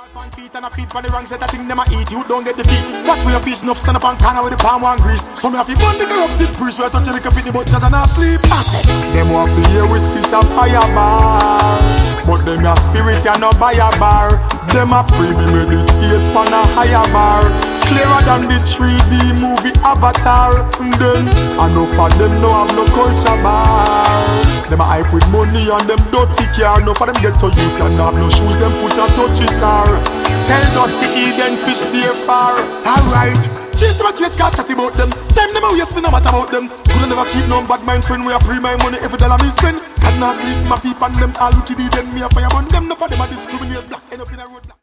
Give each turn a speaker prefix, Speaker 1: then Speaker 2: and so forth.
Speaker 1: Pan feet and a feet for the wrong set. I think them a eat. You don't get the feet. Watch where your fish enough stand up and corner with the palm one grease. So me have to burn the corrupted priest. Where I touch a little bit but just not sleep. Them want to hear we spit a fire bar, but them a spirit and no buy a bar. Them a pray me meditate on a higher bar, clearer than the 3D movie Avatar. And then enough of them no have no culture bar. Them a hype with money and them dirty car. Enough of them get to youth and have no shoes. Them foot a touch it or tell dirty kid then fish stay far. Alright, just them a chase car chat about them. Time them a waste me no matter about them. Couldn't never keep no bad mind friend. We a free my money every dollar me spend. And now sleep my people and them all wicked them. Me a fire burn them. No for them a discriminate black end up in a road.